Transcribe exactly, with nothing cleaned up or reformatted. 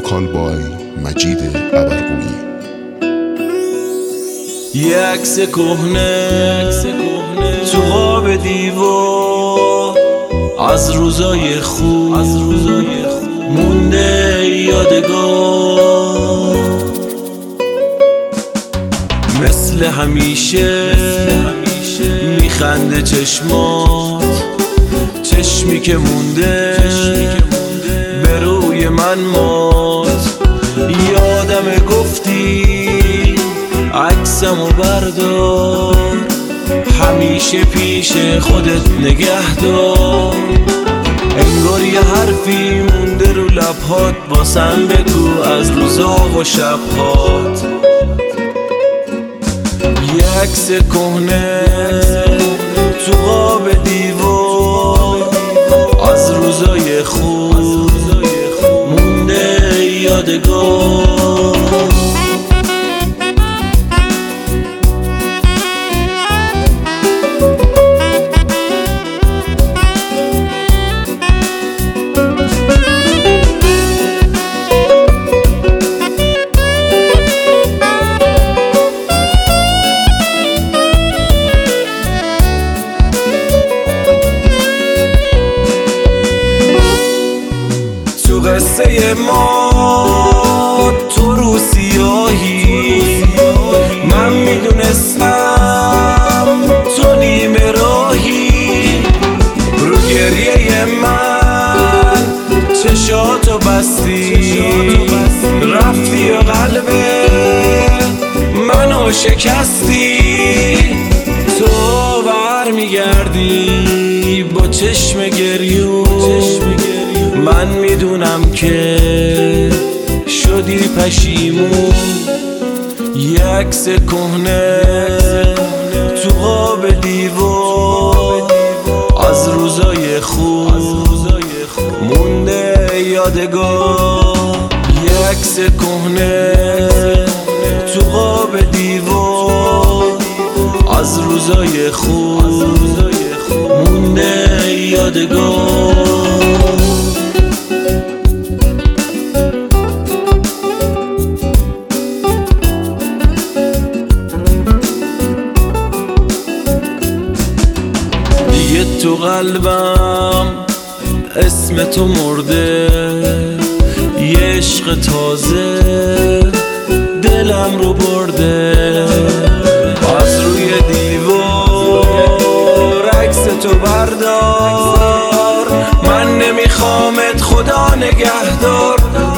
وکال بای مجید ابرقویی. یه عکس کهنه تو قاب دیوار از روزای خوب مونده یادگار. مثل همیشه میخنده چشمات، چشمی که مونده به روی من مات. یادم گفتی عکسمو بردار، همیشه پیش خودت نگه دار. انگار یه حرفی مونده رو لبهات، واسم بگو از روزا و شبهات. یه عکس کهنه تو قاب دیوار از روزای خوب مونده یادگار. قصه ما تو رو سیاهی، من میدونستم تو نیمه راهی. رو گریه من چشاتو بستی، رفتی و قلب منو شکستی. تو برمیگردی با چشم گریون، من میدونم که شدی پشیمون. یه عکس کهنه تو قاب دیوار از روزای خوب مونده یادگار. یه عکس کهنه تو قاب دیوار از روزای خوب مونده یادگار. تو قلبم اسم تو مرده، یه عشق تازه دلم رو برده. از روی دیوار عکس تو بردار، من نمیخوامت خدا نگهدار.